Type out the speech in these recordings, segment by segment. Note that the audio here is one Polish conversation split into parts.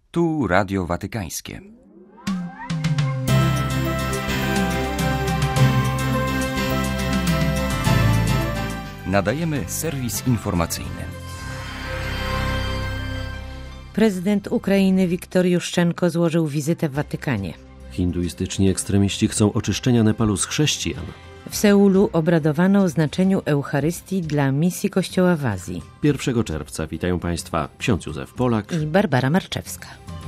Tu Radio Watykańskie. Nadajemy serwis informacyjny. Prezydent Ukrainy Wiktor Juszczenko złożył wizytę w Watykanie. Hinduistyczni ekstremiści chcą oczyszczenia Nepalu z chrześcijan. W Seulu obradowano o znaczeniu Eucharystii dla misji Kościoła w Azji. 1 czerwca witają Państwa ksiądz Józef Polak i Barbara Marczewska.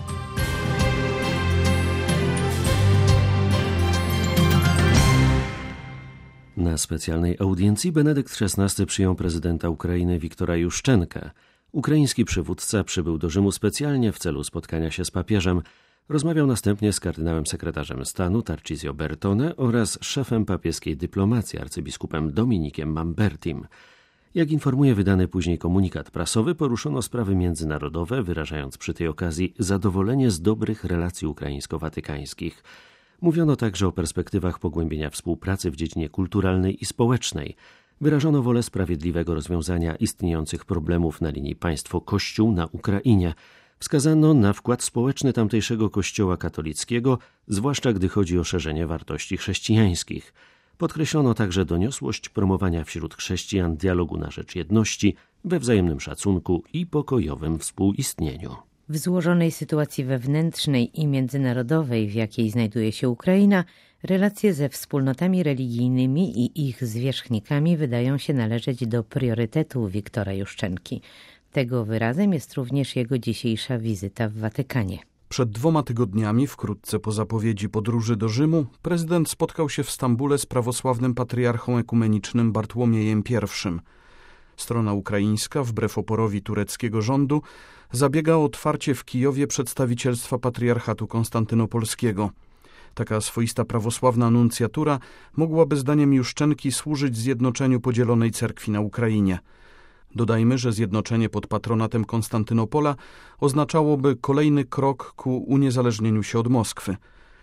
Na specjalnej audiencji Benedykt XVI przyjął prezydenta Ukrainy Wiktora Juszczenkę. Ukraiński przywódca przybył do Rzymu specjalnie w celu spotkania się z papieżem. Rozmawiał następnie z kardynałem sekretarzem stanu Tarcisio Bertone oraz szefem papieskiej dyplomacji arcybiskupem Dominikiem Mambertim. Jak informuje wydany później komunikat prasowy, poruszono sprawy międzynarodowe, wyrażając przy tej okazji zadowolenie z dobrych relacji ukraińsko-watykańskich. Mówiono także o perspektywach pogłębienia współpracy w dziedzinie kulturalnej i społecznej. Wyrażono wolę sprawiedliwego rozwiązania istniejących problemów na linii państwo-kościół na Ukrainie. Wskazano na wkład społeczny tamtejszego kościoła katolickiego, zwłaszcza gdy chodzi o szerzenie wartości chrześcijańskich. Podkreślono także doniosłość promowania wśród chrześcijan dialogu na rzecz jedności, we wzajemnym szacunku i pokojowym współistnieniu. W złożonej sytuacji wewnętrznej i międzynarodowej, w jakiej znajduje się Ukraina, relacje ze wspólnotami religijnymi i ich zwierzchnikami wydają się należeć do priorytetu Wiktora Juszczenki. Tego wyrazem jest również jego dzisiejsza wizyta w Watykanie. Przed 2 tygodniami, wkrótce po zapowiedzi podróży do Rzymu, prezydent spotkał się w Stambule z prawosławnym patriarchą ekumenicznym Bartłomiejem I. Strona ukraińska, wbrew oporowi tureckiego rządu, zabiega o otwarcie w Kijowie przedstawicielstwa patriarchatu konstantynopolskiego. Taka swoista prawosławna nuncjatura mogłaby zdaniem Juszczenki służyć zjednoczeniu podzielonej cerkwi na Ukrainie. Dodajmy, że zjednoczenie pod patronatem Konstantynopola oznaczałoby kolejny krok ku uniezależnieniu się od Moskwy.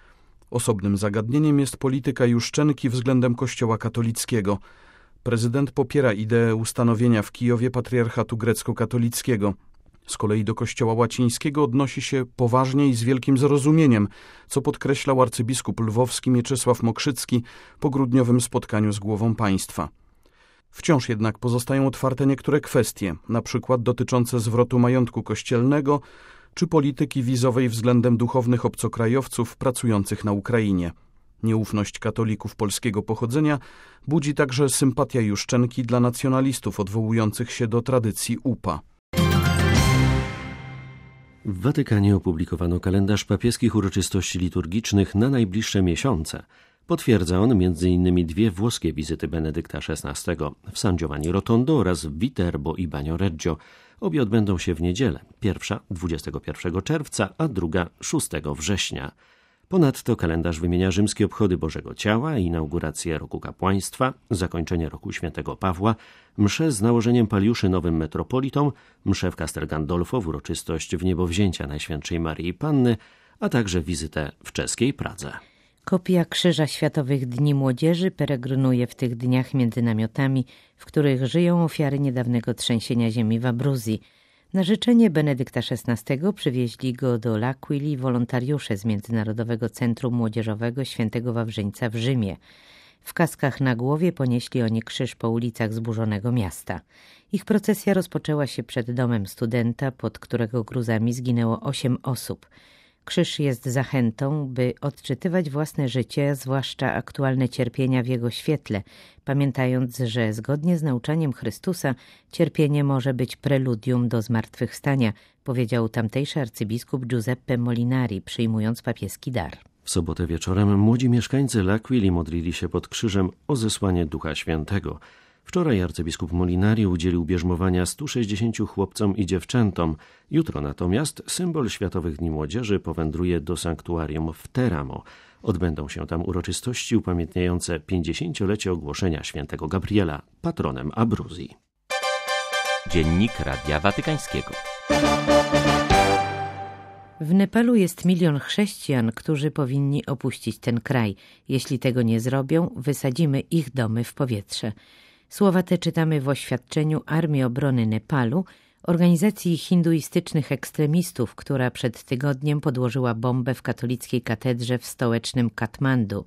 Osobnym zagadnieniem jest polityka Juszczenki względem Kościoła katolickiego. Prezydent popiera ideę ustanowienia w Kijowie patriarchatu grecko-katolickiego. Z kolei do Kościoła łacińskiego odnosi się poważnie i z wielkim zrozumieniem, co podkreślał arcybiskup lwowski Mieczysław Mokrzycki po grudniowym spotkaniu z głową państwa. Wciąż jednak pozostają otwarte niektóre kwestie, na przykład dotyczące zwrotu majątku kościelnego czy polityki wizowej względem duchownych obcokrajowców pracujących na Ukrainie. Nieufność katolików polskiego pochodzenia budzi także sympatia Juszczenki dla nacjonalistów odwołujących się do tradycji UPA. W Watykanie opublikowano kalendarz papieskich uroczystości liturgicznych na najbliższe miesiące. Potwierdza on m.in. 2 włoskie wizyty Benedykta XVI w San Giovanni Rotondo oraz w Viterbo i Bagnoregio. Obie odbędą się w niedzielę, pierwsza 21 czerwca, a druga 6 września. Ponadto kalendarz wymienia rzymskie obchody Bożego Ciała, inaugurację roku kapłaństwa, zakończenie roku świętego Pawła, mszę z nałożeniem paliuszy nowym metropolitom, mszę w Castel Gandolfo w uroczystość wniebowzięcia Najświętszej Maryi Panny, a także wizytę w czeskiej Pradze. Kopia Krzyża Światowych Dni Młodzieży peregrynuje w tych dniach między namiotami, w których żyją ofiary niedawnego trzęsienia ziemi w Abruzji. Na życzenie Benedykta XVI przywieźli go do L'Aquili wolontariusze z Międzynarodowego Centrum Młodzieżowego Świętego Wawrzyńca w Rzymie. W kaskach na głowie ponieśli oni krzyż po ulicach zburzonego miasta. Ich procesja rozpoczęła się przed domem studenta, pod którego gruzami zginęło 8 osób. Krzyż jest zachętą, by odczytywać własne życie, zwłaszcza aktualne cierpienia w jego świetle, pamiętając, że zgodnie z nauczaniem Chrystusa cierpienie może być preludium do zmartwychwstania, powiedział tamtejszy arcybiskup Giuseppe Molinari, przyjmując papieski dar. W sobotę wieczorem młodzi mieszkańcy L'Aquili modlili się pod krzyżem o zesłanie Ducha Świętego. Wczoraj arcybiskup Molinari udzielił bierzmowania 160 chłopcom i dziewczętom. Jutro natomiast symbol Światowych Dni Młodzieży powędruje do sanktuarium w Teramo. Odbędą się tam uroczystości upamiętniające 50-lecie ogłoszenia świętego Gabriela patronem Abruzji. Dziennik Radia Watykańskiego. W Nepalu jest 1 milion chrześcijan, którzy powinni opuścić ten kraj. Jeśli tego nie zrobią, wysadzimy ich domy w powietrze. Słowa te czytamy w oświadczeniu Armii Obrony Nepalu organizacji hinduistycznych ekstremistów, która przed tygodniem podłożyła bombę w katolickiej katedrze w stołecznym Katmandu.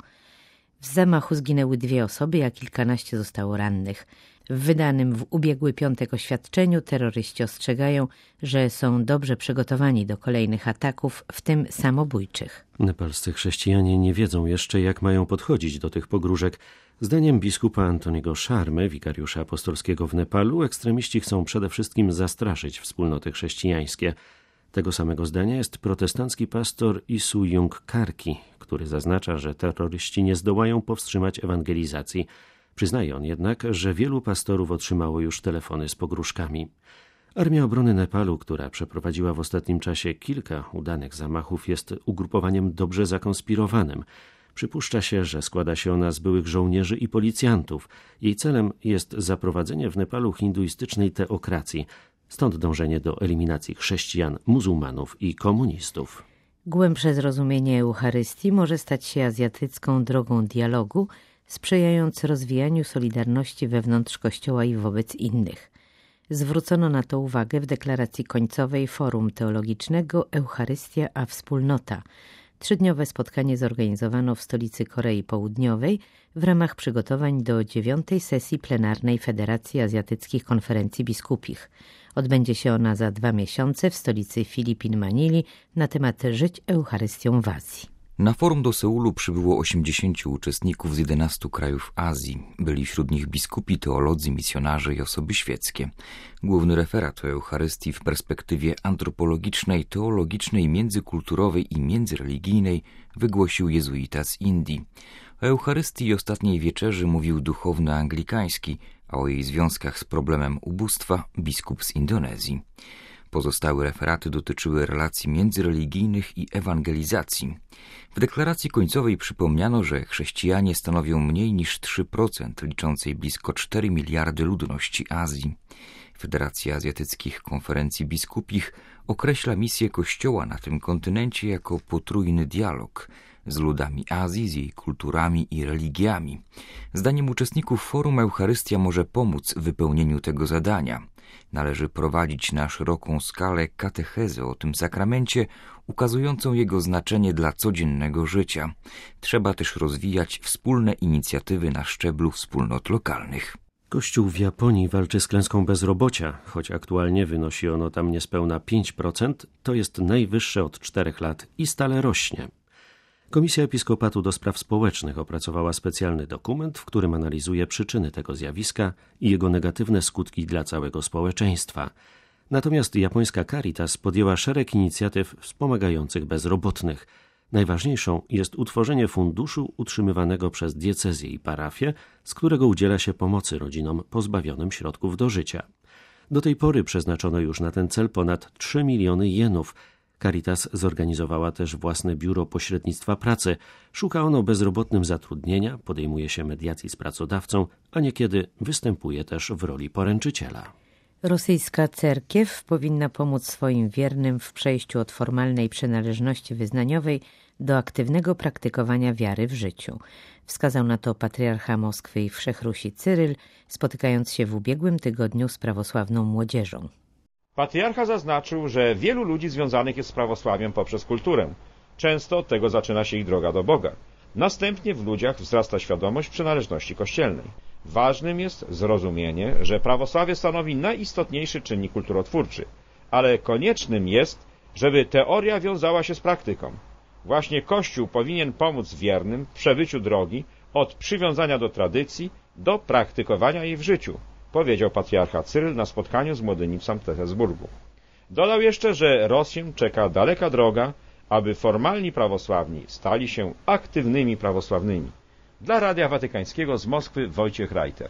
W zamachu zginęły 2 osoby, a kilkanaście zostało rannych. W wydanym w ubiegły piątek oświadczeniu terroryści ostrzegają, że są dobrze przygotowani do kolejnych ataków, w tym samobójczych. Nepalscy chrześcijanie nie wiedzą jeszcze, jak mają podchodzić do tych pogróżek. Zdaniem biskupa Antoniego Sharmy, wikariusza apostolskiego w Nepalu, ekstremiści chcą przede wszystkim zastraszyć wspólnoty chrześcijańskie. Tego samego zdania jest protestancki pastor Isuyung Karki, który zaznacza, że terroryści nie zdołają powstrzymać ewangelizacji. Przyznaje on jednak, że wielu pastorów otrzymało już telefony z pogróżkami. Armia Obrony Nepalu, która przeprowadziła w ostatnim czasie kilka udanych zamachów, jest ugrupowaniem dobrze zakonspirowanym. Przypuszcza się, że składa się ona z byłych żołnierzy i policjantów. Jej celem jest zaprowadzenie w Nepalu hinduistycznej teokracji, stąd dążenie do eliminacji chrześcijan, muzułmanów i komunistów. Głębsze zrozumienie Eucharystii może stać się azjatycką drogą dialogu, sprzyjając rozwijaniu solidarności wewnątrz Kościoła i wobec innych. Zwrócono na to uwagę w deklaracji końcowej Forum Teologicznego Eucharystia a Wspólnota. 3-dniowe spotkanie zorganizowano w stolicy Korei Południowej w ramach przygotowań do 9. sesji plenarnej Federacji Azjatyckich Konferencji Biskupich. Odbędzie się ona za 2 miesiące w stolicy Filipin Manili na temat Żyć Eucharystią w Azji. Na forum do Seulu przybyło 80 uczestników z 11 krajów Azji. Byli wśród nich biskupi, teolodzy, misjonarze i osoby świeckie. Główny referat o Eucharystii w perspektywie antropologicznej, teologicznej, międzykulturowej i międzyreligijnej wygłosił jezuita z Indii. O Eucharystii i ostatniej wieczerzy mówił duchowny anglikański, a o jej związkach z problemem ubóstwa biskup z Indonezji. Pozostałe referaty dotyczyły relacji międzyreligijnych i ewangelizacji. W deklaracji końcowej przypomniano, że chrześcijanie stanowią mniej niż 3% liczącej blisko 4 miliardy ludności Azji. Federacja Azjatyckich Konferencji Biskupich określa misję Kościoła na tym kontynencie jako potrójny dialog z ludami Azji, z jej kulturami i religiami. Zdaniem uczestników forum Eucharystia może pomóc w wypełnieniu tego zadania. Należy prowadzić na szeroką skalę katechezę o tym sakramencie, ukazującą jego znaczenie dla codziennego życia. Trzeba też rozwijać wspólne inicjatywy na szczeblu wspólnot lokalnych. Kościół w Japonii walczy z klęską bezrobocia, choć aktualnie wynosi ono tam niespełna 5%, to jest najwyższe od 4 lat i stale rośnie. Komisja Episkopatu do Spraw Społecznych opracowała specjalny dokument, w którym analizuje przyczyny tego zjawiska i jego negatywne skutki dla całego społeczeństwa. Natomiast japońska Caritas podjęła szereg inicjatyw wspomagających bezrobotnych. Najważniejszą jest utworzenie funduszu utrzymywanego przez diecezję i parafię, z którego udziela się pomocy rodzinom pozbawionym środków do życia. Do tej pory przeznaczono już na ten cel ponad 3 miliony jenów. Caritas zorganizowała też własne biuro pośrednictwa pracy. Szuka ono bezrobotnym zatrudnienia, podejmuje się mediacji z pracodawcą, a niekiedy występuje też w roli poręczyciela. Rosyjska cerkiew powinna pomóc swoim wiernym w przejściu od formalnej przynależności wyznaniowej do aktywnego praktykowania wiary w życiu. Wskazał na to patriarcha Moskwy i Wszechrusi Cyryl, spotykając się w ubiegłym tygodniu z prawosławną młodzieżą. Patriarcha zaznaczył, że wielu ludzi związanych jest z prawosławiem poprzez kulturę. Często od tego zaczyna się ich droga do Boga. Następnie w ludziach wzrasta świadomość przynależności kościelnej. Ważnym jest zrozumienie, że prawosławie stanowi najistotniejszy czynnik kulturotwórczy, ale koniecznym jest, żeby teoria wiązała się z praktyką. Właśnie Kościół powinien pomóc wiernym w przebyciu drogi od przywiązania do tradycji do praktykowania jej w życiu, powiedział patriarcha Cyryl na spotkaniu z młodymi w Sankt Petersburgu. Dodał jeszcze, że Rosję czeka daleka droga, aby formalni prawosławni stali się aktywnymi prawosławnymi. Dla Radia Watykańskiego z Moskwy Wojciech Reiter.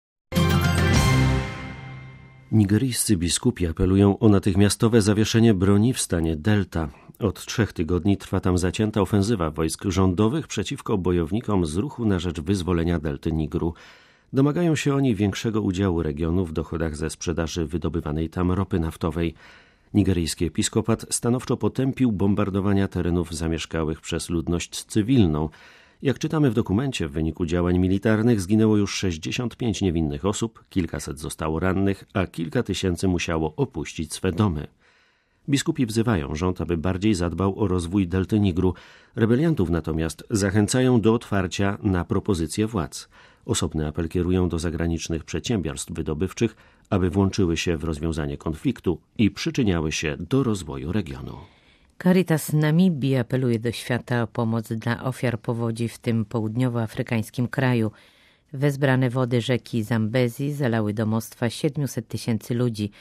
Nigeryjscy biskupi apelują o natychmiastowe zawieszenie broni w stanie Delta. Od 3 tygodni trwa tam zacięta ofensywa wojsk rządowych przeciwko bojownikom z ruchu na rzecz wyzwolenia delty Nigru. Domagają się oni większego udziału regionu w dochodach ze sprzedaży wydobywanej tam ropy naftowej. Nigeryjski episkopat stanowczo potępił bombardowania terenów zamieszkałych przez ludność cywilną. Jak czytamy w dokumencie, w wyniku działań militarnych zginęło już 65 niewinnych osób, kilkaset zostało rannych, a kilka tysięcy musiało opuścić swe domy. Biskupi wzywają rząd, aby bardziej zadbał o rozwój delty Nigru. Rebeliantów natomiast zachęcają do otwarcia na propozycje władz. Osobny apel kierują do zagranicznych przedsiębiorstw wydobywczych, aby włączyły się w rozwiązanie konfliktu i przyczyniały się do rozwoju regionu. Caritas Namibii apeluje do świata o pomoc dla ofiar powodzi w tym południowoafrykańskim kraju. Wezbrane wody rzeki Zambezi zalały domostwa 700 tysięcy ludzi.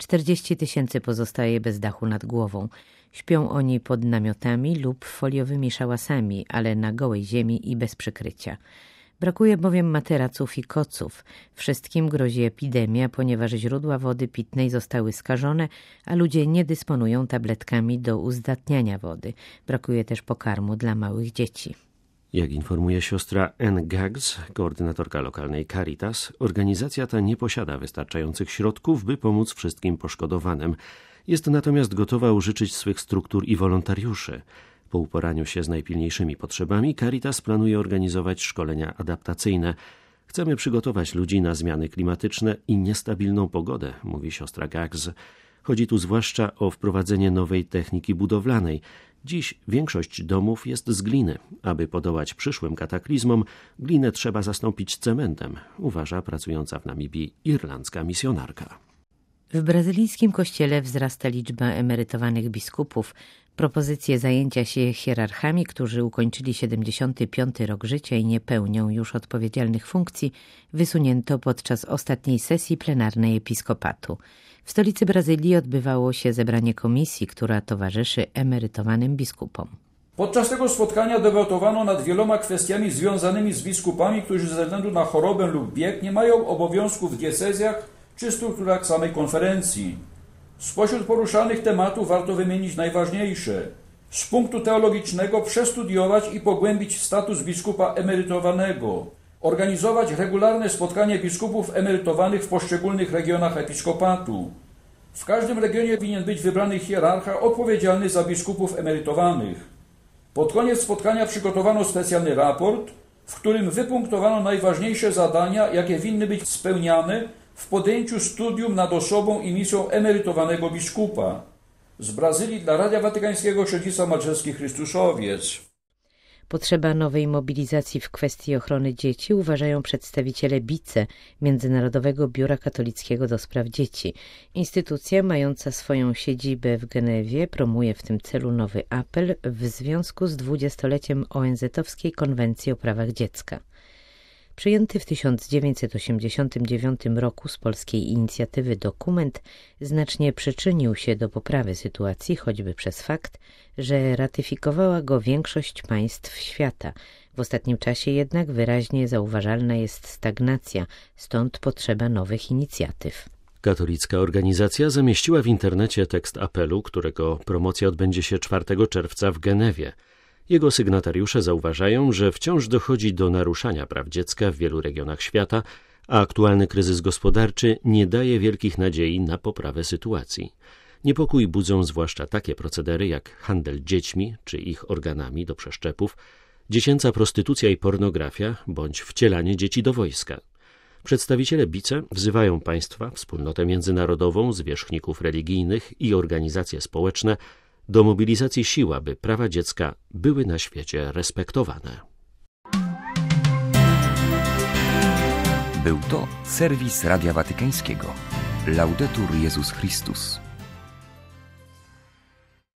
40 tysięcy pozostaje bez dachu nad głową. Śpią oni pod namiotami lub foliowymi szałasami, ale na gołej ziemi i bez przykrycia. Brakuje bowiem materaców i koców. Wszystkim grozi epidemia, ponieważ źródła wody pitnej zostały skażone, a ludzie nie dysponują tabletkami do uzdatniania wody. Brakuje też pokarmu dla małych dzieci. Jak informuje siostra Ann Gaggs, koordynatorka lokalnej Caritas, organizacja ta nie posiada wystarczających środków, by pomóc wszystkim poszkodowanym. Jest natomiast gotowa użyczyć swych struktur i wolontariuszy. Po uporaniu się z najpilniejszymi potrzebami Caritas planuje organizować szkolenia adaptacyjne. Chcemy przygotować ludzi na zmiany klimatyczne i niestabilną pogodę, mówi siostra Gaggs. Chodzi tu zwłaszcza o wprowadzenie nowej techniki budowlanej. Dziś większość domów jest z gliny. Aby podołać przyszłym kataklizmom, glinę trzeba zastąpić cementem, uważa pracująca w Namibii irlandzka misjonarka. W brazylijskim kościele wzrasta liczba emerytowanych biskupów. Propozycje zajęcia się hierarchami, którzy ukończyli 75. rok życia i nie pełnią już odpowiedzialnych funkcji, wysunięto podczas ostatniej sesji plenarnej episkopatu. W stolicy Brazylii odbywało się zebranie komisji, która towarzyszy emerytowanym biskupom. Podczas tego spotkania debatowano nad wieloma kwestiami związanymi z biskupami, którzy ze względu na chorobę lub bieg nie mają obowiązków w diecezjach czy strukturach samej konferencji. Spośród poruszanych tematów warto wymienić najważniejsze. Z punktu teologicznego przestudiować i pogłębić status biskupa emerytowanego. Organizować regularne spotkania biskupów emerytowanych w poszczególnych regionach episkopatu. W każdym regionie powinien być wybrany hierarcha odpowiedzialny za biskupów emerytowanych. Pod koniec spotkania przygotowano specjalny raport, w którym wypunktowano najważniejsze zadania, jakie winny być spełniane w podjęciu studium nad osobą i misją emerytowanego biskupa. Z Brazylii dla Radia Watykańskiego Przewodniczący Malczewski Chrystuszowiec. Potrzeba nowej mobilizacji w kwestii ochrony dzieci uważają przedstawiciele BICE, Międzynarodowego Biura Katolickiego do Spraw Dzieci. Instytucja mająca swoją siedzibę w Genewie promuje w tym celu nowy apel w związku z 20-leciem ONZ-owskiej Konwencji o prawach dziecka. Przyjęty w 1989 roku z polskiej inicjatywy dokument znacznie przyczynił się do poprawy sytuacji, choćby przez fakt, że ratyfikowała go większość państw świata. W ostatnim czasie jednak wyraźnie zauważalna jest stagnacja, stąd potrzeba nowych inicjatyw. Katolicka organizacja zamieściła w internecie tekst apelu, którego promocja odbędzie się 4 czerwca w Genewie. Jego sygnatariusze zauważają, że wciąż dochodzi do naruszania praw dziecka w wielu regionach świata, a aktualny kryzys gospodarczy nie daje wielkich nadziei na poprawę sytuacji. Niepokój budzą zwłaszcza takie procedery jak handel dziećmi czy ich organami do przeszczepów, dziecięca prostytucja i pornografia bądź wcielanie dzieci do wojska. Przedstawiciele BICE wzywają państwa, wspólnotę międzynarodową, zwierzchników religijnych i organizacje społeczne do mobilizacji sił, aby prawa dziecka były na świecie respektowane. Był to serwis Radia Watykańskiego. Laudetur Jezus Chrystus.